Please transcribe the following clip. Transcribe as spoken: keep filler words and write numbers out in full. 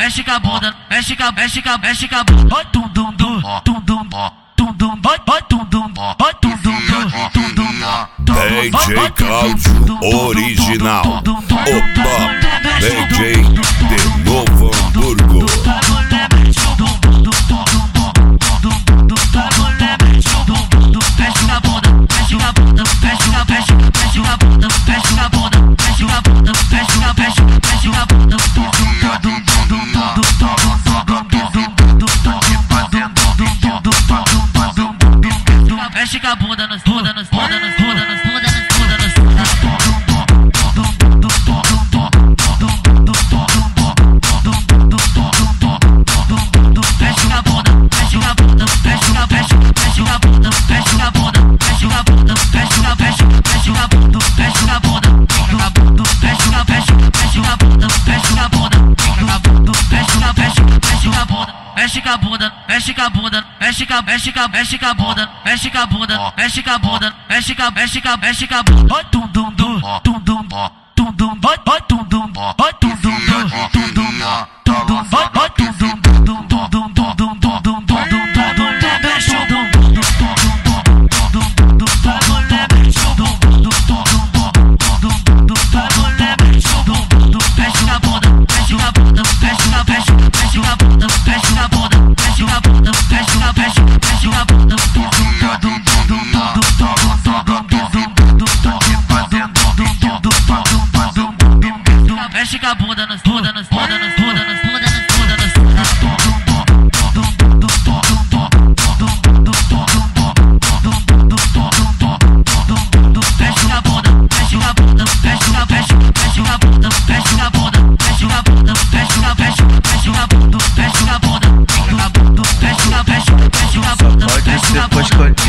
mexe com a bunda, mexe com a, mexe com a, mexe com a bunda. Oi, tum dum dum, tum dum, tum dum, oi, oi, tum dum, oi, tum dum, tum dum. D J Cláudio original. Opa, D J de Novo Hamburgo. Mexe com a bunda nos bunda nos bunda nos bunda nos bunda nos bunda nos mexe com a bunda, mexe com a bunda, mexe com a mexe, mexe com a bunda, mexe com a bunda, mexe com a bunda, mexe com a mexe, mexe com a bunda, mexe com a bunda, mexe com a mexe, mexe com a bunda, mexe com a bunda, mexe com a mexe, mexe com a bunda. Mexe com a bunda, mexe com a bunda, mexe com a mexe com a mexe com a bunda, mexe com a bunda, mexe com a bunda, mexe com a mexe com a mexe com a bunda. Oi, tum dum dum, tum dum, tum dum, oi, oi, tum dum, oi, tum dum, tum dum, tum dum, oi, oi, tum dum, tum dum, tum dum, tum dum, tum dum, tum dum, mexe o dum, mexe com a bunda, mexe com a bunda, mexe com a mexe, mexe com a bunda, mexe com a bunda, mexe com a bunda, mexe com a mexe, mexe com a bunda, mexe com a bunda nos bunda nos bunda nos bunda nos bunda nos bunda nos mexe com a bunda, mexe com a bunda, mexe com a mexe, mexe com a bunda, mexe com a bunda, mexe com a bunda, mexe com a mexe, mexe com a bunda, mexe com a bunda, mexe com a mexe, mexe com a bunda, mexe com a bunda.